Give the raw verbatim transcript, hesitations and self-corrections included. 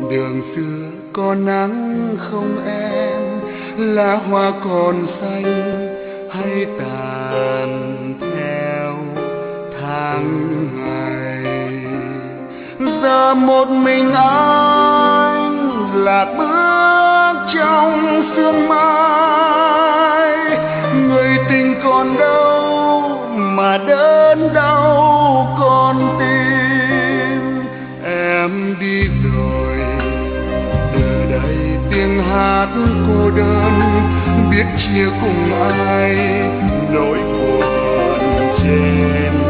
Đường xưa có nắng không em, lá hoa còn xanh hay tàn theo tháng ngày. Giờ một mình anh lạc bước trong sương mai, người tình còn đâu mà đớn đau con tim. Em đi rồi, từ đây tiếng hát cô đơn, biết chia cùng ai nỗi buồn trên